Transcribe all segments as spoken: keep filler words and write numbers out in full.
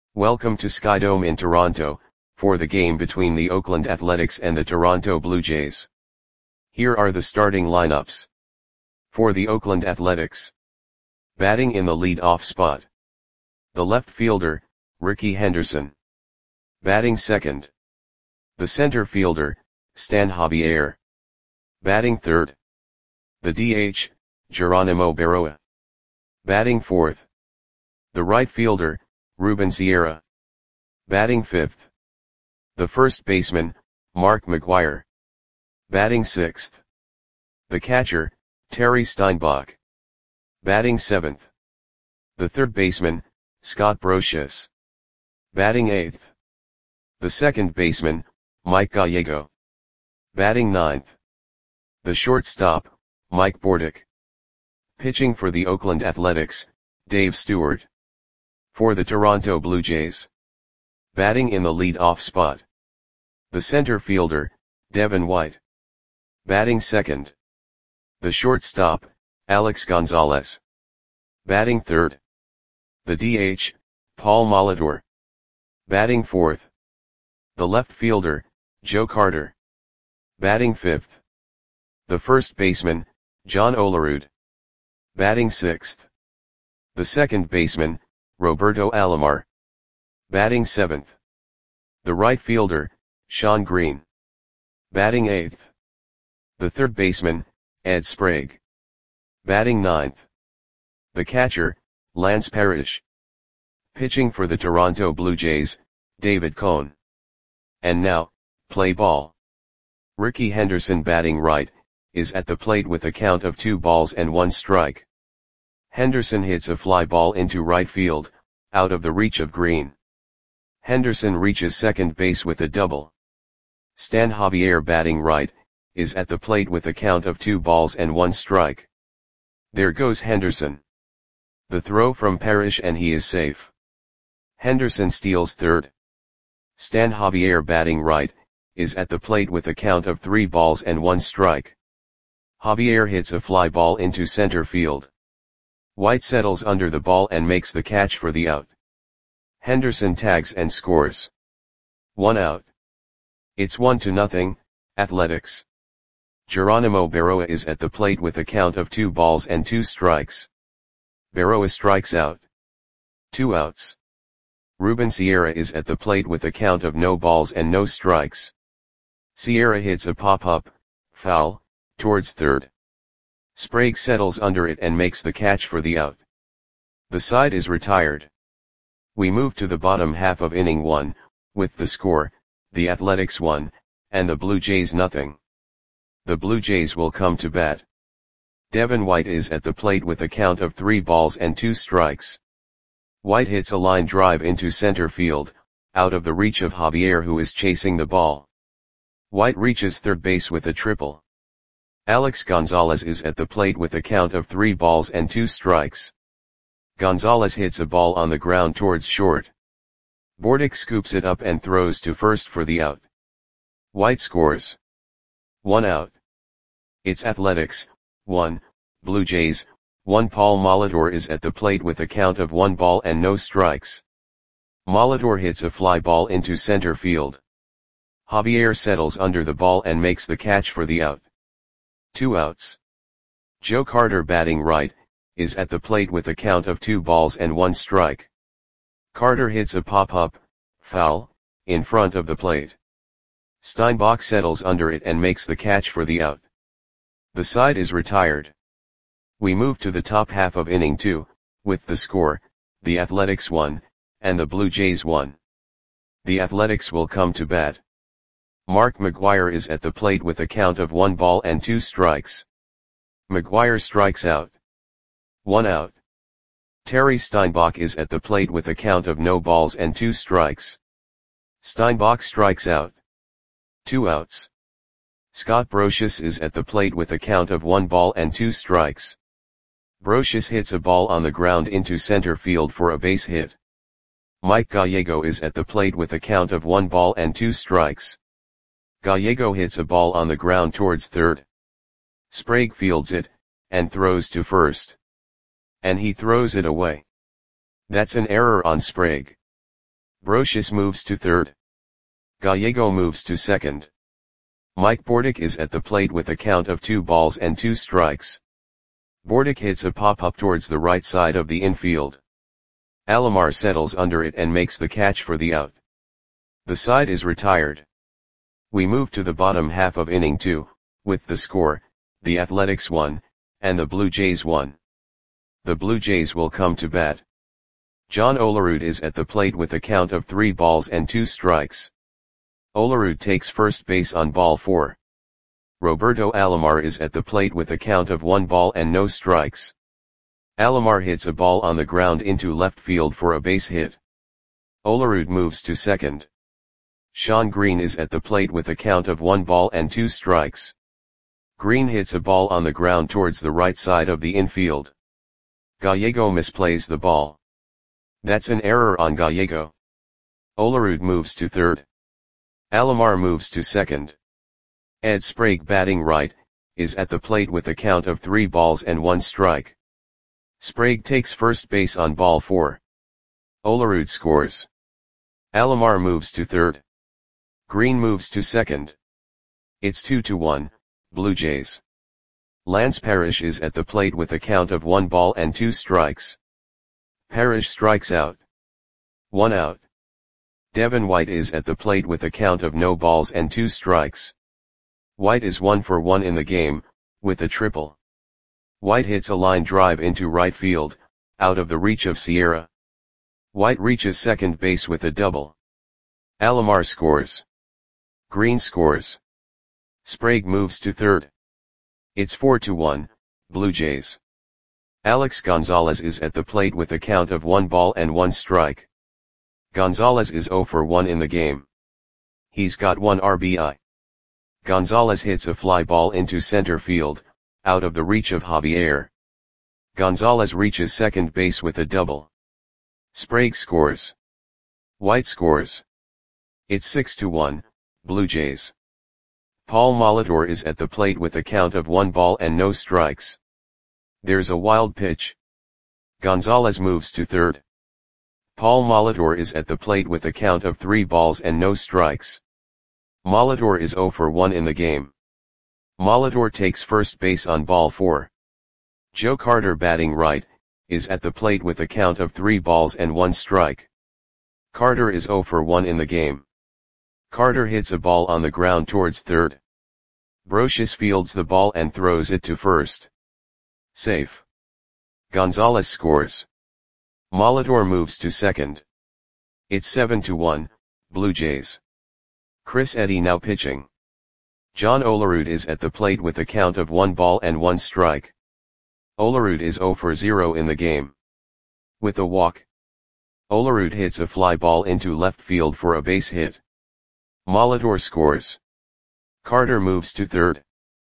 Welcome to Skydome in Toronto, for the game between the Oakland Athletics and the Toronto Blue Jays. Here are the starting lineups. For the Oakland Athletics. Batting in the lead-off spot. The left fielder, Rickey Henderson. Batting second. The center fielder, Stan Javier. Batting third. The D H, Geronimo Berroa. Batting fourth. The right fielder, Ruben Sierra. Batting fifth. The first baseman, Mark McGwire. Batting sixth. The catcher, Terry Steinbach. Batting seventh. The third baseman, Scott Brosius. Batting eighth. The second baseman, Mike Gallego. Batting ninth. The shortstop, Mike Bordick. Pitching for the Oakland Athletics, Dave Stewart. For the Toronto Blue Jays. Batting in the lead-off spot. The center fielder, Devin White. Batting second. The shortstop, Alex Gonzalez. Batting third. The D H, Paul Molitor. Batting fourth. The left fielder, Joe Carter. Batting fifth. The first baseman, John Olerud. Batting sixth. The second baseman, Roberto Alomar. Batting seventh. The right fielder, Sean Green. Batting eighth. The third baseman, Ed Sprague. Batting ninth. The catcher, Lance Parrish. Pitching for the Toronto Blue Jays, David Cone. And now, play ball. Rickey Henderson, batting right, is at the plate with a count of two balls and one strike. Henderson hits a fly ball into right field, out of the reach of Green. Henderson reaches second base with a double. Stan Javier, batting right, is at the plate with a count of two balls and one strike. There goes Henderson. The throw from Parrish and he is safe. Henderson steals third. Stan Javier, batting right, is at the plate with a count of three balls and one strike. Javier hits a fly ball into center field. White settles under the ball and makes the catch for the out. Henderson tags and scores. One out. It's one to nothing, Athletics. Geronimo Berroa is at the plate with a count of two balls and two strikes. Berroa strikes out. Two outs. Ruben Sierra is at the plate with a count of no balls and no strikes. Sierra hits a pop-up, foul, towards third. Sprague settles under it and makes the catch for the out. The side is retired. We move to the bottom half of inning one, with the score, the Athletics one, and the Blue Jays nothing. The Blue Jays will come to bat. Devin White is at the plate with a count of three balls and two strikes. White hits a line drive into center field, out of the reach of Javier, who is chasing the ball. White reaches third base with a triple. Alex Gonzalez is at the plate with a count of three balls and two strikes. Gonzalez hits a ball on the ground towards short. Bordick scoops it up and throws to first for the out. White scores. One out. It's Athletics, one, Blue Jays, one. Paul Molitor is at the plate with a count of one ball and no strikes. Molitor hits a fly ball into center field. Javier settles under the ball and makes the catch for the out. Two outs. Joe Carter, batting right, is at the plate with a count of two balls and one strike. Carter hits a pop-up, foul, in front of the plate. Steinbach settles under it and makes the catch for the out. The side is retired. We move to the top half of inning two, with the score, the Athletics one, and the Blue Jays one. The Athletics will come to bat. Mark McGwire is at the plate with a count of one ball and two strikes. McGwire strikes out. One out. Terry Steinbach is at the plate with a count of no balls and two strikes. Steinbach strikes out. Two outs. Scott Brosius is at the plate with a count of one ball and two strikes. Brosius hits a ball on the ground into center field for a base hit. Mike Gallego is at the plate with a count of one ball and two strikes. Gallego hits a ball on the ground towards third. Sprague fields it, and throws to first. And he throws it away. That's an error on Sprague. Brocious moves to third. Gallego moves to second. Mike Bordick is at the plate with a count of two balls and two strikes. Bordick hits a pop-up towards the right side of the infield. Alomar settles under it and makes the catch for the out. The side is retired. We move to the bottom half of inning two, with the score, the Athletics one, and the Blue Jays one. The Blue Jays will come to bat. John Olerud is at the plate with a count of three balls and two strikes. Olerud takes first base on ball four. Roberto Alomar is at the plate with a count of one ball and no strikes. Alomar hits a ball on the ground into left field for a base hit. Olerud moves to second. Sean Green is at the plate with a count of one ball and two strikes. Green hits a ball on the ground towards the right side of the infield. Gallego misplays the ball. That's an error on Gallego. Olerud moves to third. Alomar moves to second. Ed Sprague, batting right, is at the plate with a count of three balls and one strike. Sprague takes first base on ball four. Olerud scores. Alomar moves to third. Green moves to second. It's two to one, Blue Jays. Lance Parrish is at the plate with a count of one ball and two strikes. Parrish strikes out. One out. Devin White is at the plate with a count of no balls and two strikes. White is one for one in the game, with a triple. White hits a line drive into right field, out of the reach of Sierra. White reaches second base with a double. Alomar scores. Green scores. Sprague moves to third. It's four to one, Blue Jays. Alex Gonzalez is at the plate with a count of one ball and one strike. Gonzalez is zero for one in the game. He's got one R B I. Gonzalez hits a fly ball into center field, out of the reach of Javier. Gonzalez reaches second base with a double. Sprague scores. White scores. It's six to one, Blue Jays. Paul Molitor is at the plate with a count of one ball and no strikes. There's a wild pitch. Gonzalez moves to third. Paul Molitor is at the plate with a count of three balls and no strikes. Molitor is zero for one in the game. Molitor takes first base on ball four. Joe Carter, batting right, is at the plate with a count of three balls and one strike. Carter is zero for one in the game. Carter hits a ball on the ground towards third. Brocious fields the ball and throws it to first. Safe. Gonzalez scores. Molitor moves to second. It's seven to one, Blue Jays. Chris Eddy now pitching. John Olerud is at the plate with a count of one ball and one strike. Olerud is zero for zero in the game. With a walk. Olerud hits a fly ball into left field for a base hit. Molitor scores. Carter moves to third.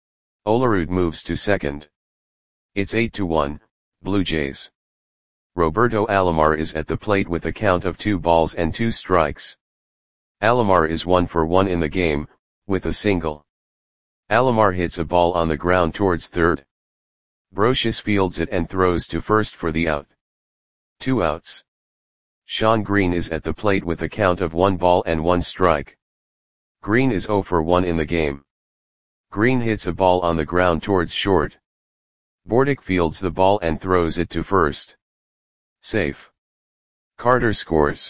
Olerud moves to second. It's eight to one, Blue Jays. Roberto Alomar is at the plate with a count of two balls and two strikes. Alomar is one for one in the game, with a single. Alomar hits a ball on the ground towards third. Brocious fields it and throws to first for the out. Two outs. Sean Green is at the plate with a count of one ball and one strike. Green is zero for one in the game. Green hits a ball on the ground towards short. Bordick fields the ball and throws it to first. Safe. Carter scores.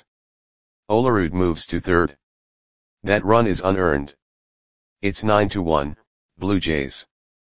Olerud moves to third. That run is unearned. It's nine to one, Blue Jays.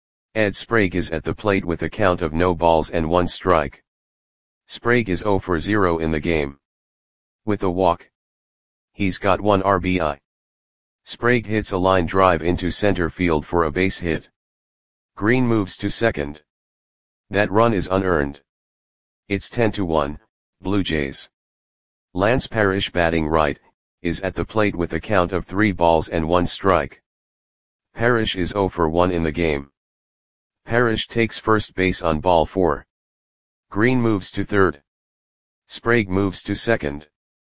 Ed Sprague is at the plate with a count of no balls and one strike. Sprague is zero for zero in the game. With a walk. He's got one R B I. Sprague hits a line drive into center field for a base hit. Green moves to second. That run is unearned. It's ten to one, Blue Jays. Lance Parrish, batting right, is at the plate with a count of three balls and one strike. Parrish is zero for one in the game. Parrish takes first base on ball four. Green moves to third. Sprague moves to second.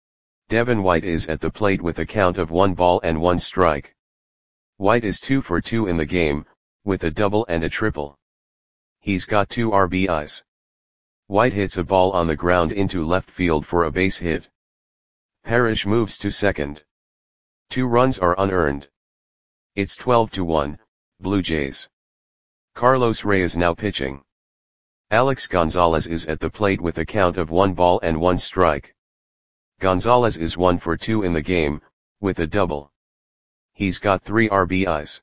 Devin White is at the plate with a count of one ball and one strike. White is two for two in the game, with a double and a triple. He's got two R B Is. White hits a ball on the ground into left field for a base hit. Parrish moves to second. Two runs are unearned. It's twelve to one, Blue Jays. Carlos Reyes now pitching. Alex Gonzalez is at the plate with a count of one ball and one strike. Gonzalez is one for two in the game, with a double. He's got three R B Is.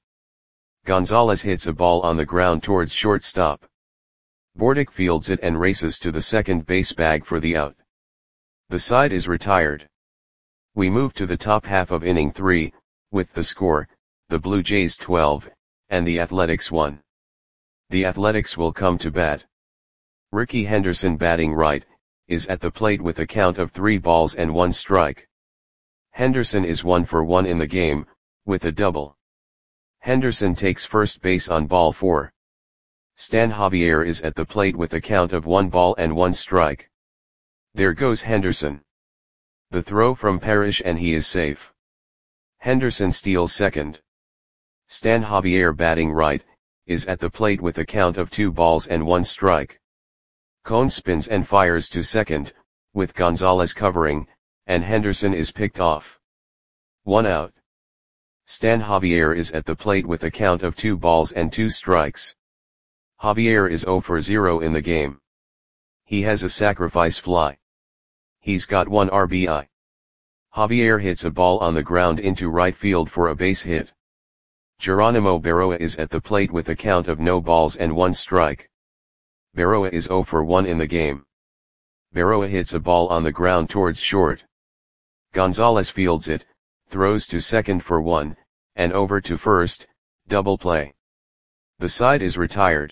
Gonzalez hits a ball on the ground towards shortstop. Bordick fields it and races to the second base bag for the out. The side is retired. We move to the top half of inning three, with the score, the Blue Jays twelve, and the Athletics one. The Athletics will come to bat. Ricky Henderson, batting right, is at the plate with a count of three balls and one strike. Henderson is one for one in the game, with a double. Henderson takes first base on ball four. Stan Javier is at the plate with a count of one ball and one strike. There goes Henderson. The throw from Parrish and he is safe. Henderson steals second. Stan Javier, batting right, is at the plate with a count of two balls and one strike. Cone spins and fires to second, with Gonzalez covering, and Henderson is picked off. One out. Stan Javier is at the plate with a count of two balls and two strikes. Javier is zero for zero in the game. He has a sacrifice fly. He's got one R B I. Javier hits a ball on the ground into right field for a base hit. Geronimo Berroa is at the plate with a count of no balls and one strike. Berroa is zero for one in the game. Berroa hits a ball on the ground towards short. Gonzalez fields it, throws to second for one, and over to first, double play. The side is retired.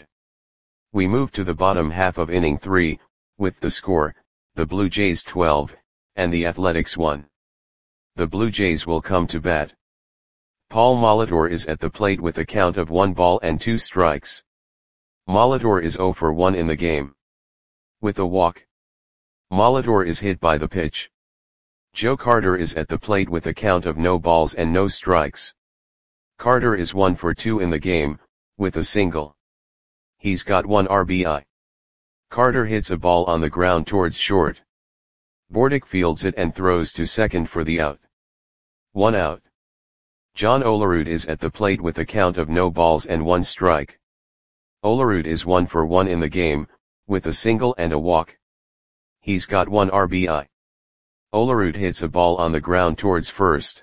We move to the bottom half of inning three, with the score, the Blue Jays twelve, and the Athletics one. The Blue Jays will come to bat. Paul Molitor is at the plate with a count of one ball and two strikes. Molitor is zero for one in the game. With a walk. Molitor is hit by the pitch. Joe Carter is at the plate with a count of no balls and no strikes. Carter is one for two in the game, with a single. He's got one R B I. Carter hits a ball on the ground towards short. Bordick fields it and throws to second for the out. One out. John Olerud is at the plate with a count of no balls and one strike. Olerud is one for one in the game, with a single and a walk. He's got one R B I. Olerud hits a ball on the ground towards first.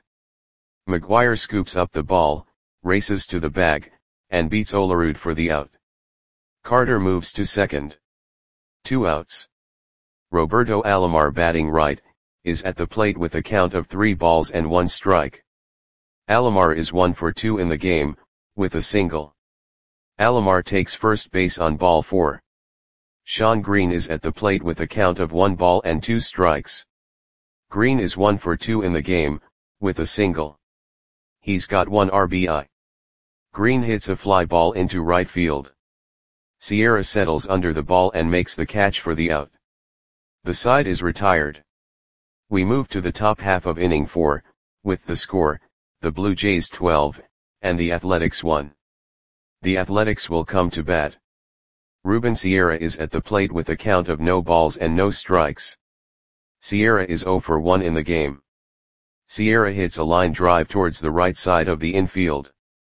McGuire scoops up the ball, races to the bag, and beats Olerud for the out. Carter moves to second. Two outs. Roberto Alomar, batting right, is at the plate with a count of three balls and one strike. Alomar is one for two in the game, with a single. Alomar takes first base on ball four. Sean Green is at the plate with a count of one ball and two strikes. Green is one for two in the game, with a single. He's got one R B I. Green hits a fly ball into right field. Sierra settles under the ball and makes the catch for the out. The side is retired. We move to the top half of inning four, with the score, the Blue Jays twelve, and the Athletics one. The Athletics will come to bat. Ruben Sierra is at the plate with a count of no balls and no strikes. Sierra is zero for one in the game. Sierra hits a line drive towards the right side of the infield.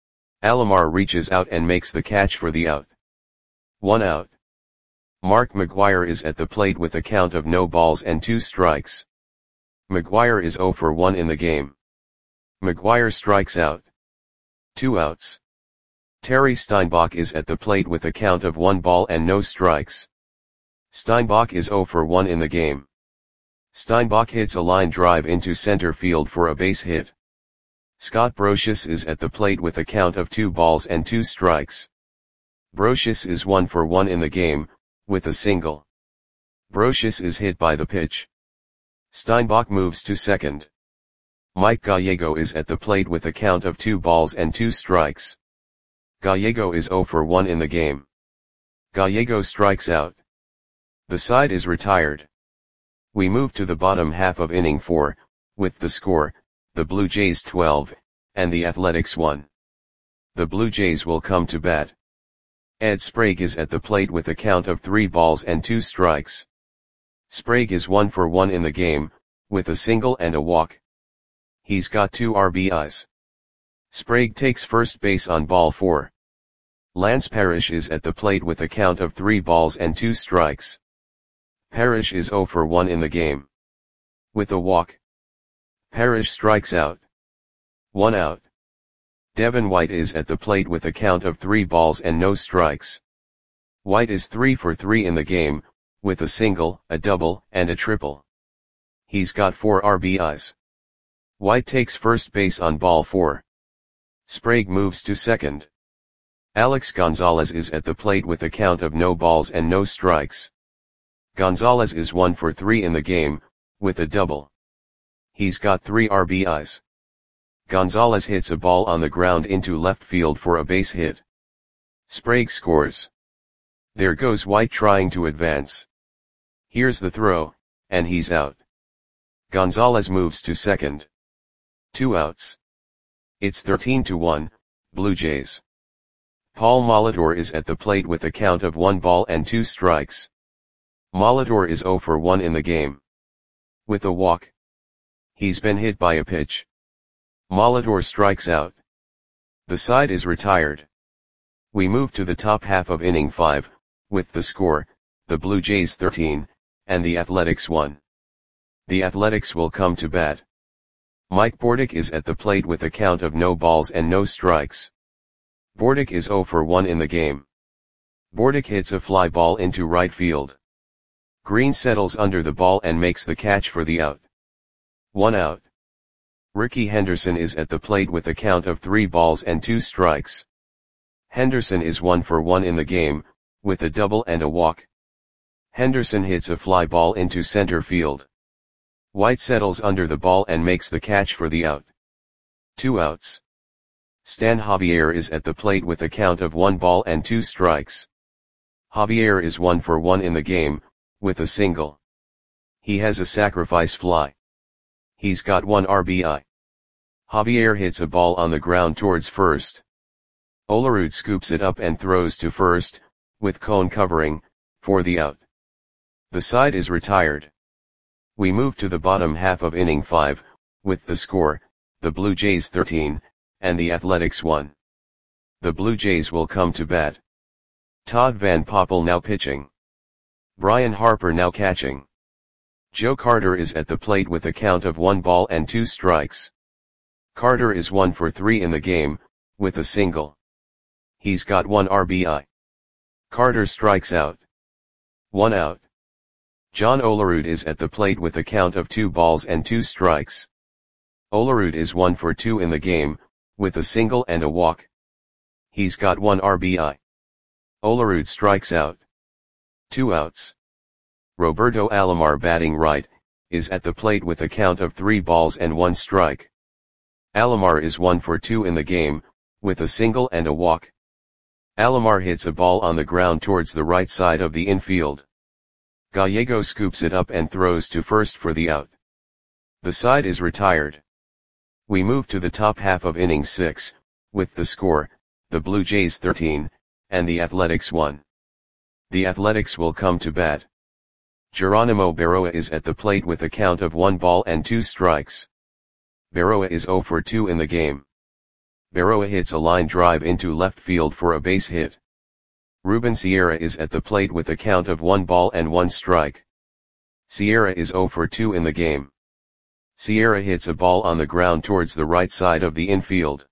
Alomar reaches out and makes the catch for the out. One out. Mark McGuire is at the plate with a count of no balls and two strikes. McGuire is zero for one in the game. McGuire strikes out. Two outs. Terry Steinbach is at the plate with a count of one ball and no strikes. Steinbach is zero for one in the game. Steinbach hits a line drive into center field for a base hit. Scott Brocious is at the plate with a count of two balls and two strikes. Brocious is one for one in the game, with a single. Brocious is hit by the pitch. Steinbach moves to second. Mike Gallego is at the plate with a count of two balls and two strikes. Gallego is zero for one in the game. Gallego strikes out. The side is retired. We move to the bottom half of inning four, with the score, the Blue Jays twelve, and the Athletics one. The Blue Jays will come to bat. Ed Sprague is at the plate with a count of three balls and two strikes. Sprague is one for one in the game, with a single and a walk. He's got two R B Is. Sprague takes first base on ball four. Lance Parrish is at the plate with a count of three balls and two strikes. Parrish is zero for one in the game. With a walk, Parrish strikes out. One out. Devin White is at the plate with a count of three balls and no strikes. White is three for three in the game, with a single, a double, and a triple. He's got four R B Is. White takes first base on ball four. Sprague moves to second. Alex Gonzalez is at the plate with a count of no balls and no strikes. Gonzalez is one for three in the game, with a double. He's got three R B Is. Gonzalez hits a ball on the ground into left field for a base hit. Sprague scores. There goes White trying to advance. Here's the throw, and he's out. Gonzalez moves to second. Two outs. It's thirteen to one, Blue Jays. Paul Molitor is at the plate with a count of one ball and two strikes. Molitor is zero for one in the game. With a walk. He's been hit by a pitch. Molitor strikes out. The side is retired. We move to the top half of inning five, with the score, the Blue Jays thirteen, and the Athletics one. The Athletics will come to bat. Mike Bordick is at the plate with a count of no balls and no strikes. Bordick is zero for one in the game. Bordick hits a fly ball into right field. Green settles under the ball and makes the catch for the out. One out. Ricky Henderson is at the plate with a count of three balls and two strikes. Henderson is one for one in the game, with a double and a walk. Henderson hits a fly ball into center field. White settles under the ball and makes the catch for the out. Two outs. Stan Javier is at the plate with a count of one ball and two strikes. Javier is one for one in the game, with a single. He has a sacrifice fly. He's got one R B I. Javier hits a ball on the ground towards first. Olerud scoops it up and throws to first, with Cone covering, for the out. The side is retired. We move to the bottom half of inning five, with the score, the Blue Jays thirteen, and the Athletics one. The Blue Jays will come to bat. Todd Van Poppel now pitching. Brian Harper now catching. Joe Carter is at the plate with a count of one ball and two strikes. Carter is one for three in the game, with a single. He's got one R B I. Carter strikes out. One out. John Olerud is at the plate with a count of two balls and two strikes. Olerud is one for two in the game, with a single and a walk. He's got one R B I. Olerud strikes out. Two outs. Roberto Alomar batting right, is at the plate with a count of three balls and one strike. Alomar is one for two in the game, with a single and a walk. Alomar hits a ball on the ground towards the right side of the infield. Gallego scoops it up and throws to first for the out. The side is retired. We move to the top half of inning six, with the score, the Blue Jays thirteen, and the Athletics one. The Athletics will come to bat. Geronimo Berroa is at the plate with a count of one ball and two strikes. Berroa is zero for two in the game. Berroa hits a line drive into left field for a base hit. Ruben Sierra is at the plate with a count of one ball and one strike. Sierra is zero for two in the game. Sierra hits a ball on the ground towards the right side of the infield.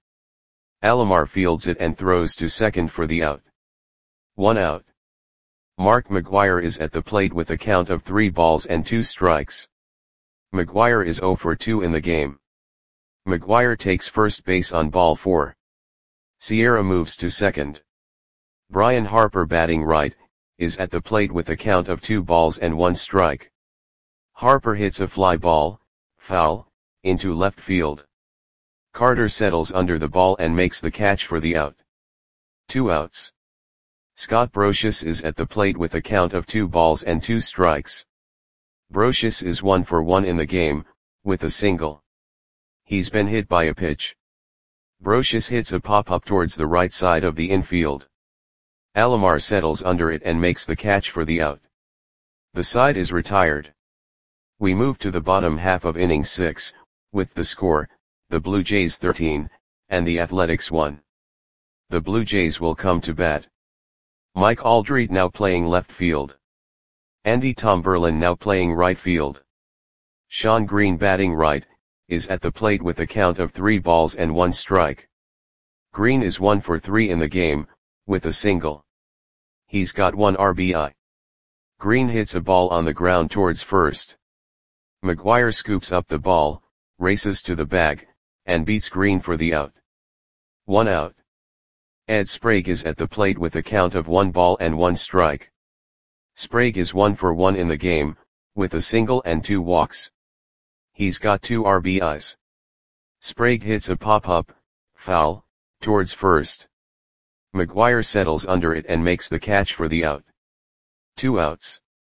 Alomar fields it and throws to second for the out. One out. Mark McGwire is at the plate with a count of three balls and two strikes. McGwire is zero for two in the game. McGwire takes first base on ball four. Sierra moves to second. Brian Harper batting right, is at the plate with a count of two balls and one strike. Harper hits a fly ball, foul, into left field. Carter settles under the ball and makes the catch for the out. Two outs. Scott Brocious is at the plate with a count of two balls and two strikes. Brocious is one for one in the game, with a single. He's been hit by a pitch. Brocious hits a pop-up towards the right side of the infield. Alomar settles under it and makes the catch for the out. The side is retired. We move to the bottom half of inning six, with the score, the Blue Jays thirteen, and the Athletics one. The Blue Jays will come to bat. Mike Aldrete now playing left field. Andy Tomberlin now playing right field. Shawn Green batting right, is at the plate with a count of three balls and one strike. Green is one for three in the game, with a single. He's got one R B I. Green hits a ball on the ground towards first. McGuire scoops up the ball, races to the bag, and beats Green for the out. One out. Ed Sprague is at the plate with a count of one ball and one strike. Sprague is one for one in the game, with a single and two walks. He's got two R B Is. Sprague hits a pop-up, foul, towards first. McGuire settles under it and makes the catch for the out. Two outs.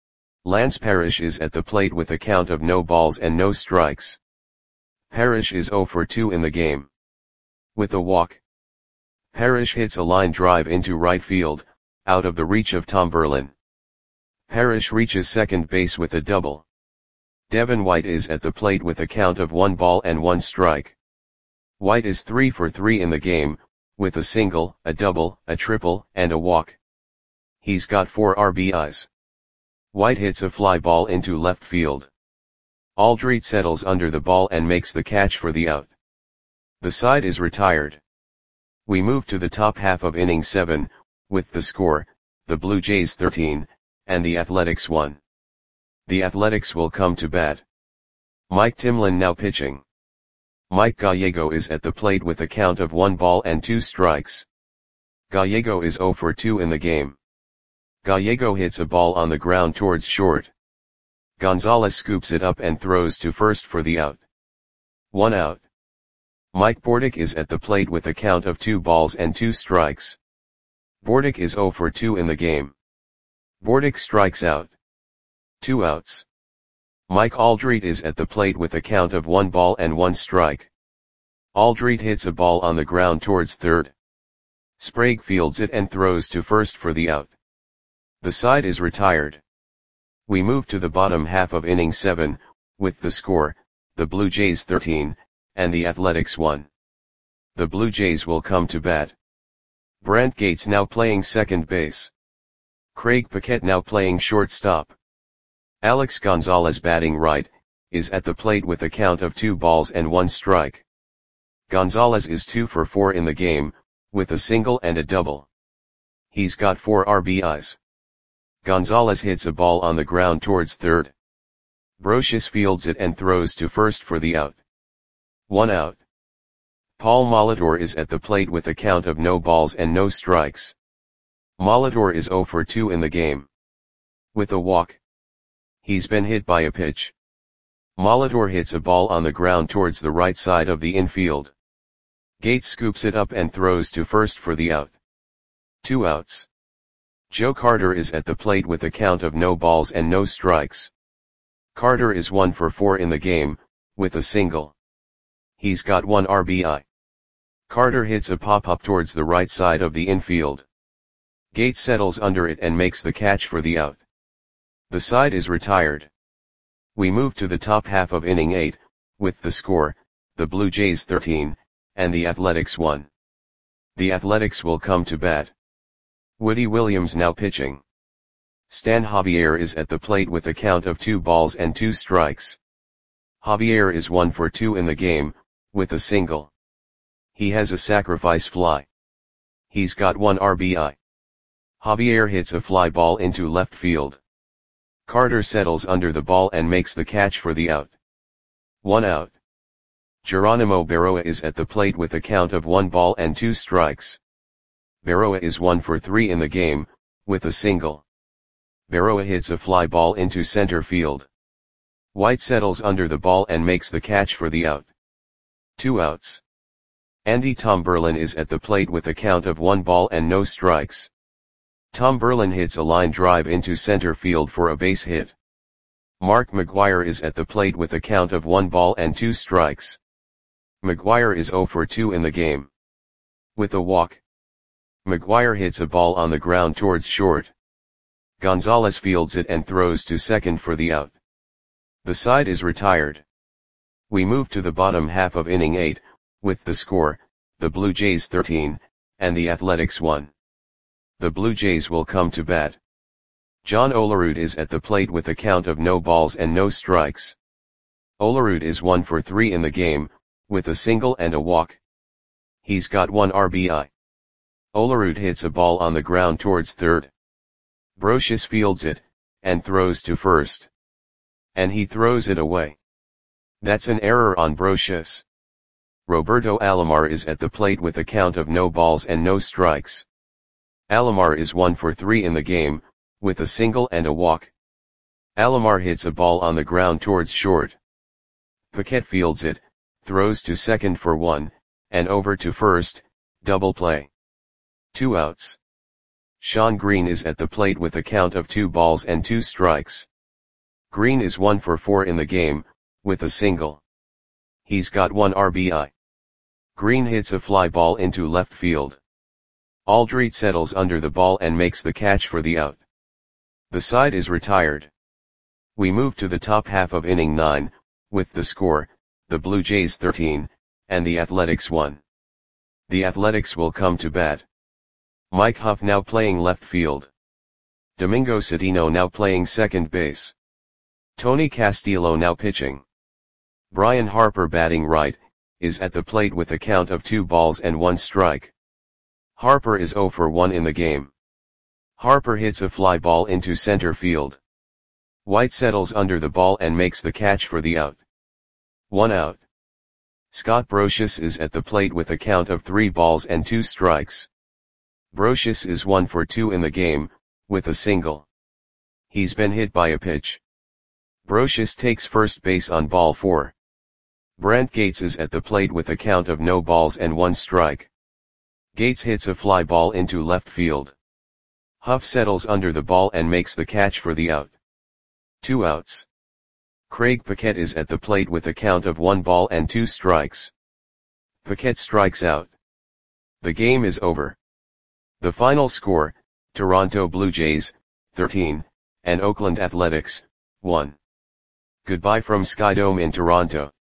Lance Parrish is at the plate with a count of no balls and no strikes. Parrish is zero for two in the game. With a walk. Parrish hits a line drive into right field, out of the reach of Tomberlin. Parrish reaches second base with a double. Devin White is at the plate with a count of one ball and one strike. White is three for three in the game, with a single, a double, a triple, and a walk. He's got four R B Is. White hits a fly ball into left field. Aldrete settles under the ball and makes the catch for the out. The side is retired. We move to the top half of inning seven, with the score, the Blue Jays thirteen, and the Athletics one. The Athletics will come to bat. Mike Timlin now pitching. Mike Gallego is at the plate with a count of one ball and two strikes. Gallego is zero for two in the game. Gallego hits a ball on the ground towards short. Gonzalez scoops it up and throws to first for the out. One out. Mike Bordick is at the plate with a count of two balls and two strikes. Bordick is zero for two in the game. Bordick strikes out. Two outs. Mike Aldrete is at the plate with a count of one ball and one strike. Aldrete hits a ball on the ground towards third. Sprague fields it and throws to first for the out. The side is retired. We move to the bottom half of inning seven, with the score, the Blue Jays thirteen, and the Athletics one. The Blue Jays will come to bat. Brant Gates now playing second base. Craig Paquette now playing shortstop. Alex Gonzalez batting right, is at the plate with a count of two balls and one strike. Gonzalez is two for four in the game, with a single and a double. He's got four R B Is. Gonzalez hits a ball on the ground towards third. Brocious fields it and throws to first for the out. One out. Paul Molitor is at the plate with a count of no balls and no strikes. Molitor is zero for two in the game. With a walk. He's been hit by a pitch. Molitor hits a ball on the ground towards the right side of the infield. Gates scoops it up and throws to first for the out. Two outs. Joe Carter is at the plate with a count of no balls and no strikes. Carter is one for four in the game, with a single. He's got one R B I. Carter hits a pop-up towards the right side of the infield. Gates settles under it and makes the catch for the out. The side is retired. We move to the top half of inning eight, with the score, the Blue Jays thirteen, and the Athletics one. The Athletics will come to bat. Woody Williams now pitching. Stan Javier is at the plate with a count of two balls and two strikes. Javier is one for two in the game, with a single. He has a sacrifice fly. He's got one R B I. Javier hits a fly ball into left field. Carter settles under the ball and makes the catch for the out. One out. Geronimo Berroa is at the plate with a count of one ball and two strikes. Berroa is one for three in the game, with a single. Berroa hits a fly ball into center field. White settles under the ball and makes the catch for the out. Two outs. Andy Tomberlin is at the plate with a count of one ball and no strikes. Tomberlin hits a line drive into center field for a base hit. Mark McGuire is at the plate with a count of one ball and two strikes. McGuire is zero for two in the game. With a walk. McGuire hits a ball on the ground towards short. Gonzalez fields it and throws to second for the out. The side is retired. We move to the bottom half of inning eight, with the score, the Blue Jays thirteen, and the Athletics one. The Blue Jays will come to bat. John Olerud is at the plate with a count of no balls and no strikes. Olerud is one for three in the game, with a single and a walk. He's got one R B I. Olerud hits a ball on the ground towards third. Brosius fields it, and throws to first. And he throws it away. That's an error on Brosius. Roberto Alomar is at the plate with a count of no balls and no strikes. Alomar is one for three in the game, with a single and a walk. Alomar hits a ball on the ground towards short. Paquette fields it, throws to second for one, and over to first, double play. Two outs. Sean Green is at the plate with a count of two balls and two strikes. Green is one for four in the game, with a single. He's got one R B I. Green hits a fly ball into left field. Aldrete settles under the ball and makes the catch for the out. The side is retired. We move to the top half of inning nine, with the score, the Blue Jays thirteen, and the Athletics one. The Athletics will come to bat. Mike Huff now playing left field. Domingo Citino now playing second base. Tony Castillo now pitching. Brian Harper batting right, is at the plate with a count of two balls and one strike. Harper is zero for one in the game. Harper hits a fly ball into center field. White settles under the ball and makes the catch for the out. One out. Scott Brosius is at the plate with a count of three balls and two strikes. Brosius is one for two in the game, with a single. He's been hit by a pitch. Brosius takes first base on ball four. Brent Gates is at the plate with a count of no balls and one strike. Gates hits a fly ball into left field. Huff settles under the ball and makes the catch for the out. Two outs. Craig Paquette is at the plate with a count of one ball and two strikes. Paquette strikes out. The game is over. The final score, Toronto Blue Jays, thirteen, and Oakland Athletics, one. Goodbye from Skydome in Toronto.